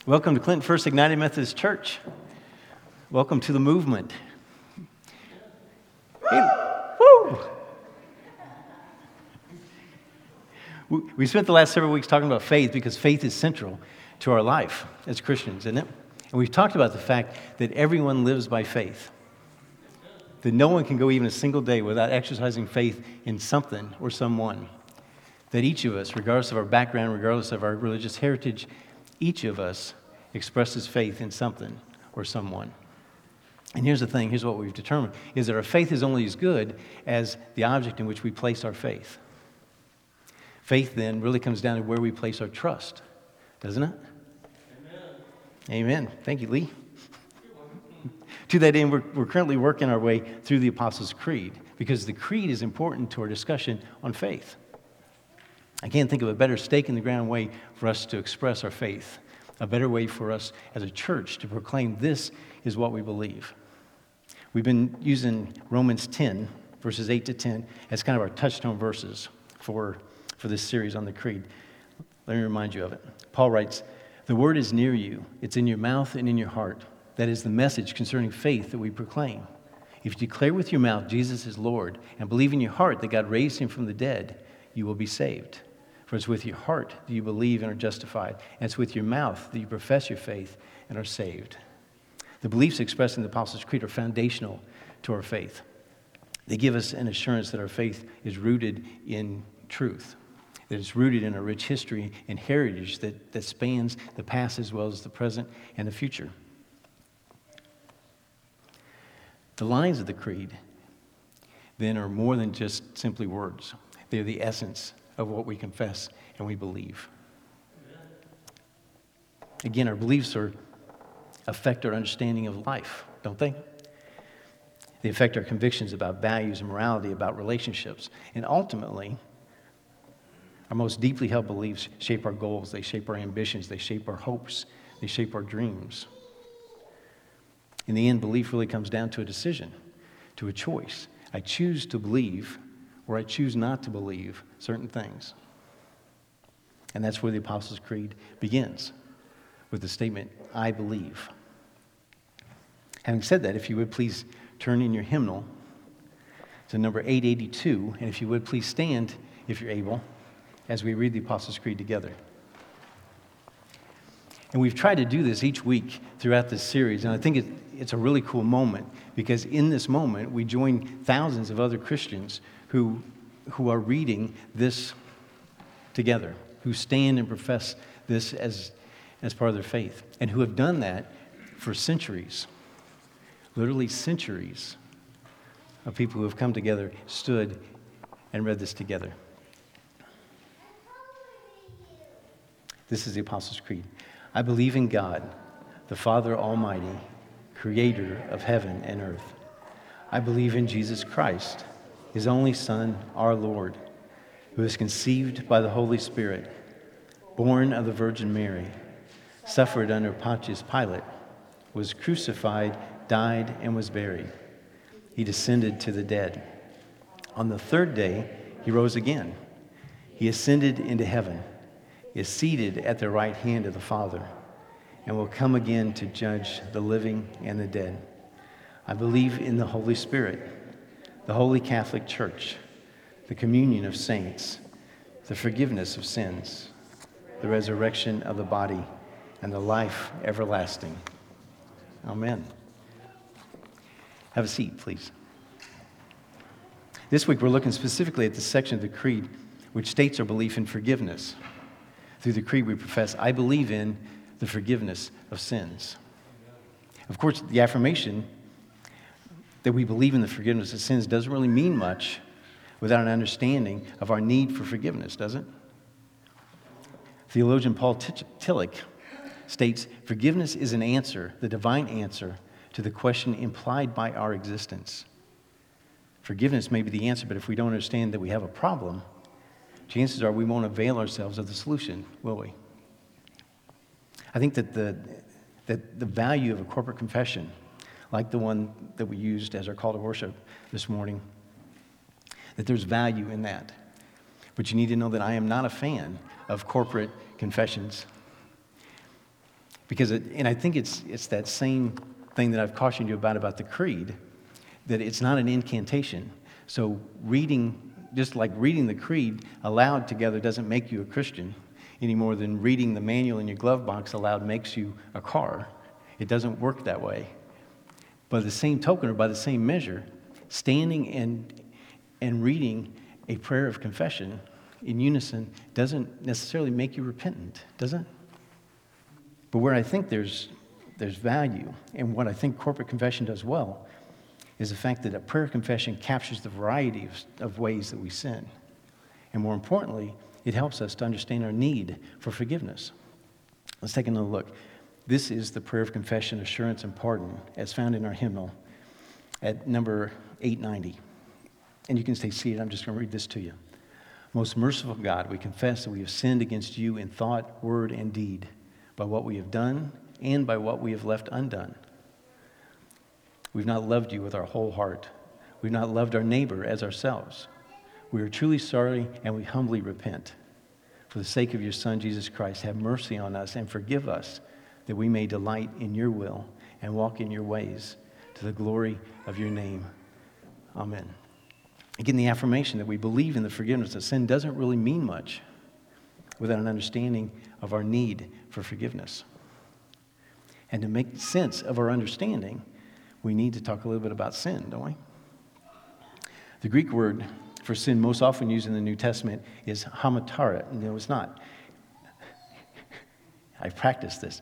Welcome to Clinton First Ignited Methodist Church. Welcome to the movement. Hey, woo! We spent the last several weeks talking about faith because faith is central to our life as Christians, isn't it? And we've talked about the fact that everyone lives by faith. That no one can go even a single day without exercising faith in something or someone. That each of us, regardless of our background, regardless of our religious heritage, each of us expresses faith in something or someone. And here's the thing, here's what we've determined, is that our faith is only as good as the object in which we place our faith. Faith then really comes down to where we place our trust, doesn't it? Amen. Thank you, Lee. To that end, we're currently working our way through the Apostles' Creed because the Creed is important to our discussion on faith. I can't think of a better stake in the ground way for us to express our faith, a better way for us as a church to proclaim this is what we believe. We've been using Romans 10, verses 8 to 10, as kind of our touchstone verses for this series on the Creed. Let me remind you of it. Paul writes, "The word is near you. It's in your mouth and in your heart. That is the message concerning faith that we proclaim. If you declare with your mouth Jesus is Lord and believe in your heart that God raised him from the dead, you will be saved. For it's with your heart that you believe and are justified, and it's with your mouth that you profess your faith and are saved." The beliefs expressed in the Apostles' Creed are foundational to our faith. They give us an assurance that our faith is rooted in truth, that it's rooted in a rich history and heritage that spans the past as well as the present and the future. The lines of the Creed, then, are more than just simply words. They're the essence of what we confess and we believe. Again, our beliefs affect our understanding of life, don't they? They affect our convictions about values and morality, about relationships. And ultimately, our most deeply held beliefs shape our goals, they shape our ambitions, they shape our hopes, they shape our dreams. In the end, belief really comes down to a decision, to a choice. I choose to believe or I choose not to believe certain things. And that's where the Apostles' Creed begins, with the statement, I believe. Having said that, if you would please turn in your hymnal to number 882, and if you would please stand, if you're able, as we read the Apostles' Creed together. And we've tried to do this each week throughout this series, and I think it's a really cool moment, because in this moment, we join thousands of other Christians who are reading this together, who stand and profess this as part of their faith, and who have done that for centuries, literally centuries of people who have come together, stood, and read this together. This is the Apostles' Creed. I believe in God, the Father Almighty, creator of heaven and earth. I believe in Jesus Christ, his only Son, our Lord, who was conceived by the Holy Spirit, born of the Virgin Mary, suffered under Pontius Pilate, was crucified, died, and was buried. He descended to the dead. On the third day, he rose again. He ascended into heaven, is seated at the right hand of the Father, and will come again to judge the living and the dead. I believe in the Holy Spirit, the Holy Catholic Church, the communion of saints, the forgiveness of sins, the resurrection of the body, and the life everlasting. Amen. Have a seat, please. This week we're looking specifically at the section of the Creed which states our belief in forgiveness. Through the Creed we profess, I believe in the forgiveness of sins. Of course, the affirmation that we believe in the forgiveness of sins doesn't really mean much without an understanding of our need for forgiveness, does it? Theologian Paul Tillich states, forgiveness is an answer, the divine answer, to the question implied by our existence. Forgiveness may be the answer, but if we don't understand that we have a problem, chances are we won't avail ourselves of the solution, will we? I think that the value of a corporate confession, like the one that we used as our call to worship this morning, that there's value in that. But you need to know that I am not a fan of corporate confessions. And I think it's that same thing that I've cautioned you about the creed, that it's not an incantation. So just like reading the creed aloud together doesn't make you a Christian any more than reading the manual in your glove box aloud makes you a car. It doesn't work that way. By the same token, or by the same measure, standing and reading a prayer of confession in unison doesn't necessarily make you repentant, does it? But where I think there's value, and what I think corporate confession does well, is the fact that a prayer of confession captures the variety of ways that we sin. And more importantly, it helps us to understand our need for forgiveness. Let's take another look. This is the prayer of confession, assurance, and pardon, as found in our hymnal at number 890. And you can stay seated. I'm just going to read this to you. Most merciful God, we confess that we have sinned against you in thought, word, and deed, by what we have done and by what we have left undone. We've not loved you with our whole heart. We've not loved our neighbor as ourselves. We are truly sorry, and we humbly repent. For the sake of your Son, Jesus Christ, have mercy on us and forgive us, that we may delight in your will and walk in your ways, to the glory of your name. Amen. Again, the affirmation that we believe in the forgiveness of sin doesn't really mean much without an understanding of our need for forgiveness. And to make sense of our understanding, we need to talk a little bit about sin, don't we? The Greek word for sin most often used in the New Testament is hamartia. No, it's not. I practiced this.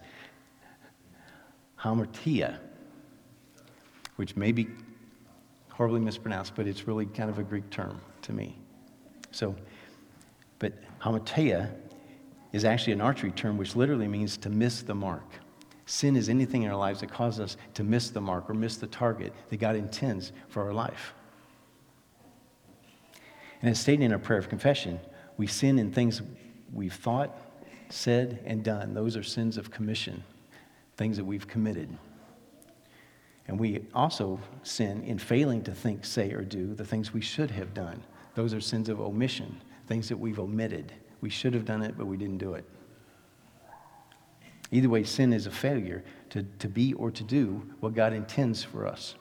Hamartia, which may be horribly mispronounced, but it's really kind of a Greek term to me. But hamartia is actually an archery term which literally means to miss the mark. Sin is anything in our lives that causes us to miss the mark or miss the target that God intends for our life. And as stated in our prayer of confession, we sin in things we've thought, said, and done. Those are sins of commission, things that we've committed. And we also sin in failing to think, say, or do the things we should have done. Those are sins of omission, things that we've omitted. We should have done it, but we didn't do it. Either way, sin is a failure to be or to do what God intends for us.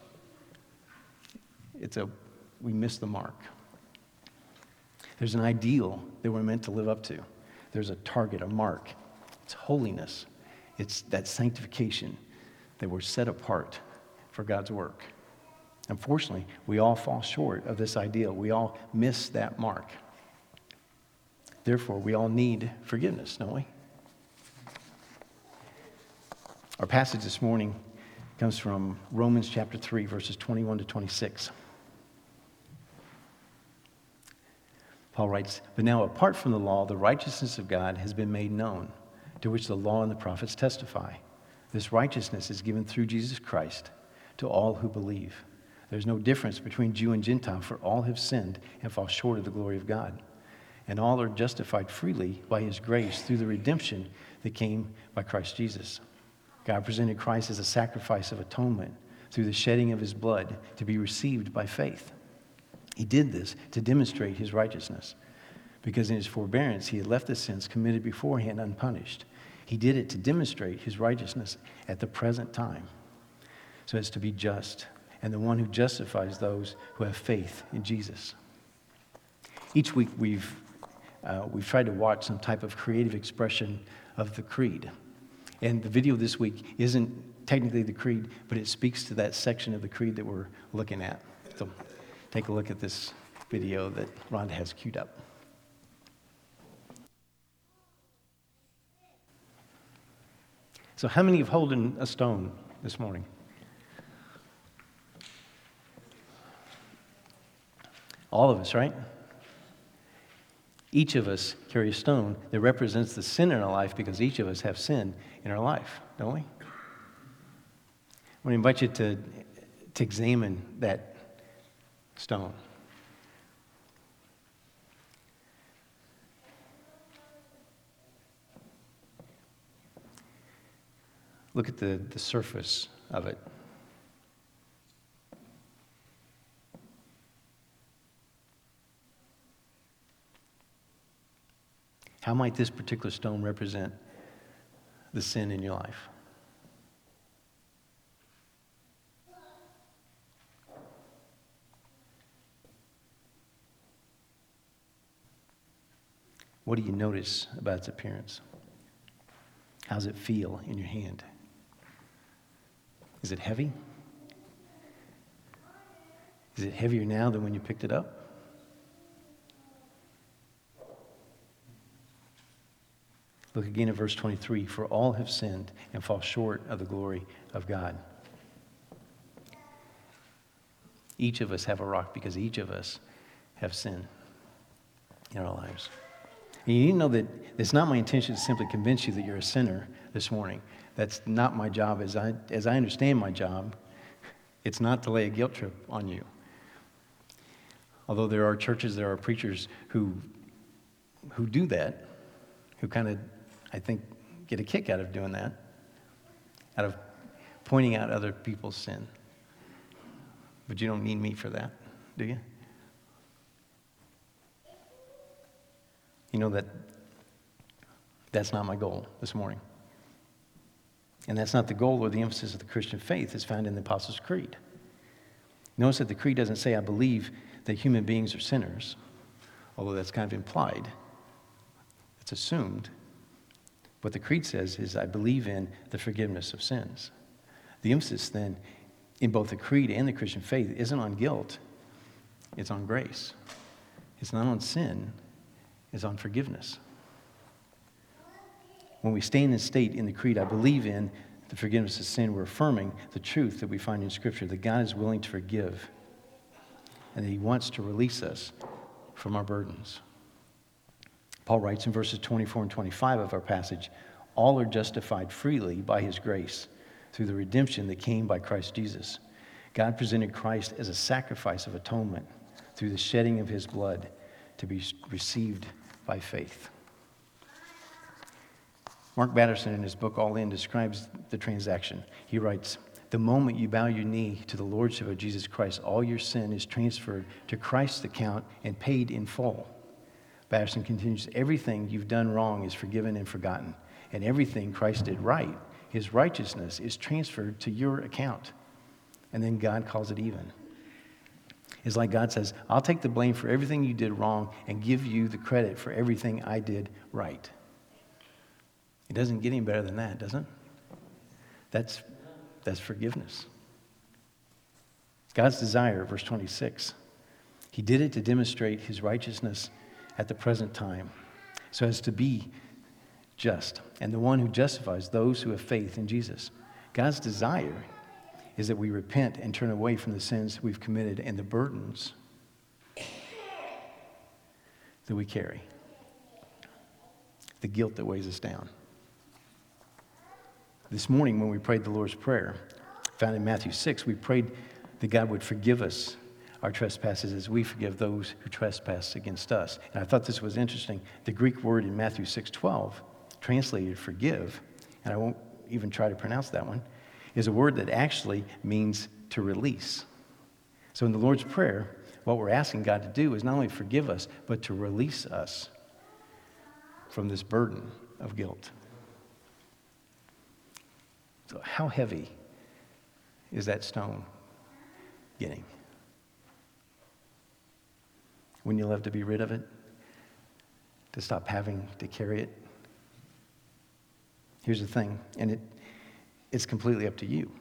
We miss the mark. There's an ideal that we're meant to live up to. There's a target, a mark. It's holiness. It's that sanctification that we're set apart for God's work. Unfortunately, we all fall short of this ideal. We all miss that mark. Therefore, we all need forgiveness, don't we? Our passage this morning comes from Romans chapter 3, verses 21 to 26. Paul writes, "But now apart from the law, the righteousness of God has been made known, to which the law and the prophets testify. This righteousness is given through Jesus Christ to all who believe. There's no difference between Jew and Gentile, for all have sinned and fall short of the glory of God. And all are justified freely by his grace through the redemption that came by Christ Jesus. God presented Christ as a sacrifice of atonement through the shedding of his blood to be received by faith. He did this to demonstrate his righteousness, because in his forbearance he had left the sins committed beforehand unpunished. He did it to demonstrate his righteousness at the present time, so as to be just, and the one who justifies those who have faith in Jesus." Each week we've tried to watch some type of creative expression of the creed. And the video this week isn't technically the creed, but it speaks to that section of the creed that we're looking at. So take a look at this video that Rhonda has queued up. So how many have holding a stone this morning? All of us, right? Each of us carry a stone that represents the sin in our life, because each of us have sin in our life, don't we? I want to invite you to examine that stone. Look at the surface of it. How might this particular stone represent the sin in your life? What do you notice about its appearance? How does it feel in your hand? Is it heavy? Is it heavier now than when you picked it up? Look again at verse 23. For all have sinned and fall short of the glory of God. Each of us have a rock because each of us have sin in our lives. And you need to know that it's not my intention to simply convince you that you're a sinner this morning. That's not my job. As I understand my job, it's not to lay a guilt trip on you. Although there are churches, there are preachers who do that, who kind of, I think, get a kick out of doing that, out of pointing out other people's sin. But you don't need me for that, do you? You know that's not my goal this morning. And that's not the goal or the emphasis of the Christian faith as found in the Apostles' Creed. Notice that the Creed doesn't say, I believe that human beings are sinners, although that's kind of implied. It's assumed. What the Creed says is, I believe in the forgiveness of sins. The emphasis then in both the Creed and the Christian faith isn't on guilt, it's on grace. It's not on sin, it's on forgiveness. When we stand and state in the Creed, I believe in the forgiveness of sin, we're affirming the truth that we find in Scripture, that God is willing to forgive and that He wants to release us from our burdens. Paul writes in verses 24 and 25 of our passage, all are justified freely by His grace through the redemption that came by Christ Jesus. God presented Christ as a sacrifice of atonement through the shedding of His blood to be received by faith. Mark Batterson, in his book All In, describes the transaction. He writes, the moment you bow your knee to the Lordship of Jesus Christ, all your sin is transferred to Christ's account and paid in full. Batterson continues, everything you've done wrong is forgiven and forgotten, and everything Christ did right, His righteousness, is transferred to your account. And then God calls it even. It's like God says, I'll take the blame for everything you did wrong and give you the credit for everything I did right. It doesn't get any better than that, does it? That's forgiveness. God's desire, verse 26, He did it to demonstrate His righteousness at the present time, so as to be just, and the one who justifies those who have faith in Jesus. God's desire is that we repent and turn away from the sins we've committed and the burdens that we carry, the guilt that weighs us down. This morning when we prayed the Lord's Prayer, found in Matthew 6, we prayed that God would forgive us our trespasses as we forgive those who trespass against us. And I thought this was interesting. The Greek word in Matthew 6:12, translated forgive, and I won't even try to pronounce that one, is a word that actually means to release. So in the Lord's Prayer, what we're asking God to do is not only forgive us, but to release us from this burden of guilt. So how heavy is that stone getting? When you'll have to be rid of it? To stop having to carry it? Here's the thing, and it's completely up to you.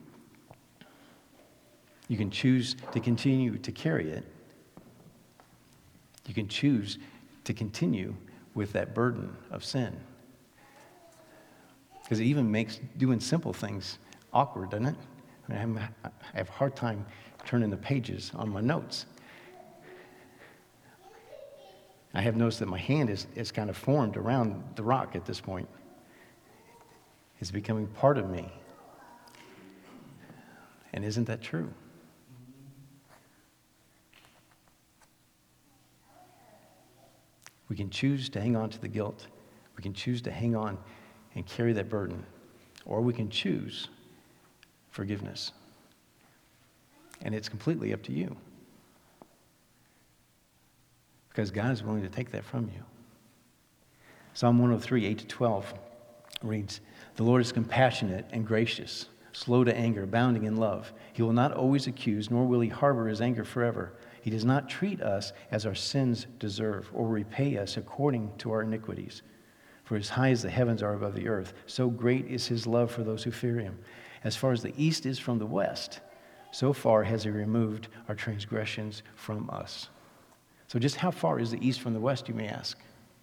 You can choose to continue to carry it. You can choose to continue with that burden of sin. Because it even makes doing simple things awkward, doesn't it? I mean, I have a hard time turning the pages on my notes. I have noticed that my hand is kind of formed around the rock at this point. It's becoming part of me. And isn't that true? We can choose to hang on to the guilt. We can choose to hang on and carry that burden. Or we can choose forgiveness. And it's completely up to you. Because God is willing to take that from you. Psalm 103, 8-12 reads, "The Lord is compassionate and gracious, slow to anger, abounding in love. He will not always accuse, nor will he harbor his anger forever. He does not treat us as our sins deserve, or repay us according to our iniquities. For as high as the heavens are above the earth, so great is his love for those who fear him. As far as the east is from the west, so far has he removed our transgressions from us." So just how far is the east from the west, you may ask?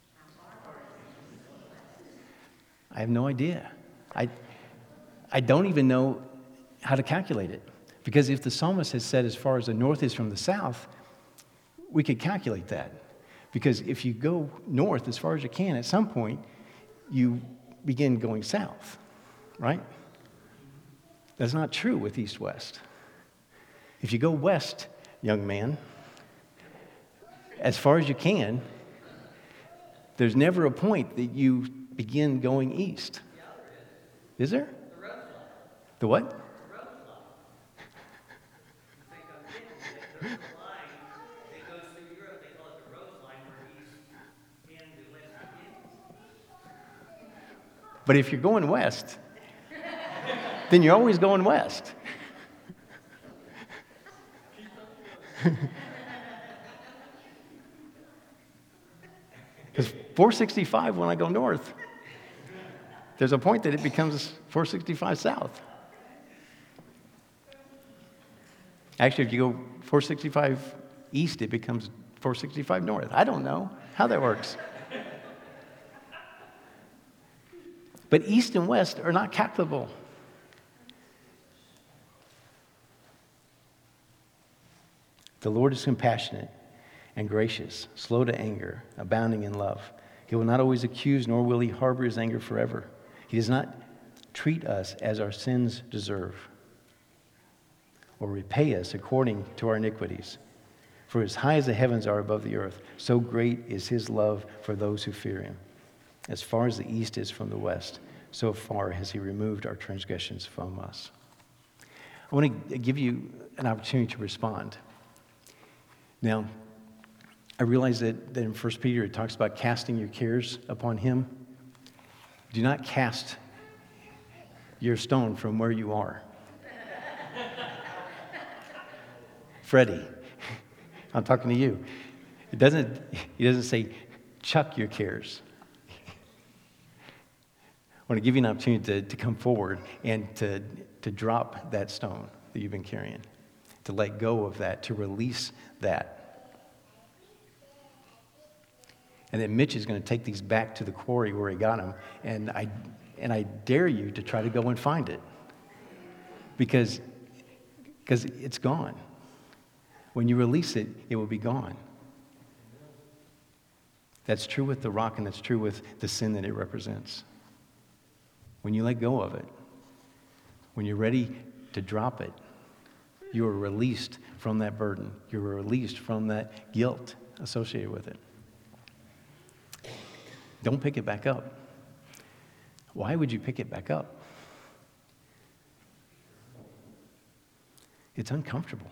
I have no idea. I don't even know how to calculate it. Because if the psalmist has said as far as the north is from the south, we could calculate that. Because if you go north as far as you can, at some point, you begin going south, right? That's not true with east-west. If you go west, young man, as far as you can, there's never a point that you begin going east. Is there? The what? But if you're going west, then you're always going west. Because 465, when I go north, there's a point that it becomes 465 south. Actually, if you go 465 east, it becomes 465 north. I don't know how that works. But east and west are not calculable. The Lord is compassionate and gracious, slow to anger, abounding in love. He will not always accuse, nor will he harbor his anger forever. He does not treat us as our sins deserve, or repay us according to our iniquities. For as high as the heavens are above the earth, so great is his love for those who fear him. As far as the east is from the west, so far has he removed our transgressions from us. I want to give you an opportunity to respond. Now, I realize that in 1 Peter it talks about casting your cares upon him. Do not cast your stone from where you are. Freddie, I'm talking to you. He doesn't say chuck your cares. I want to give you an opportunity to come forward and to drop that stone that you've been carrying, to let go of that, to release that. And then Mitch is going to take these back to the quarry where he got them, and I dare you to try to go and find it, because it's gone. When you release it, it will be gone. That's true with the rock, and that's true with the sin that it represents. When you let go of it, when you're ready to drop it, you are released from that burden. You're released from that guilt associated with it. Don't pick it back up. Why would you pick it back up? It's uncomfortable.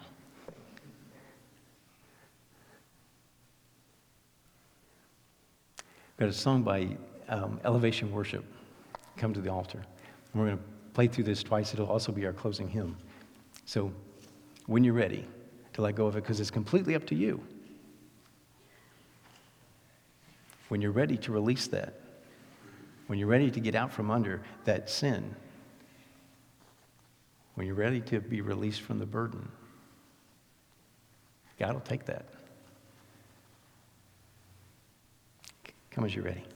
Got a song by Elevation Worship, Come to the Altar. And we're going to play through this twice. It'll also be our closing hymn. So when you're ready to let go of it, because it's completely up to you. When you're ready to release that, when you're ready to get out from under that sin, when you're ready to be released from the burden, God will take that. Come as you're ready.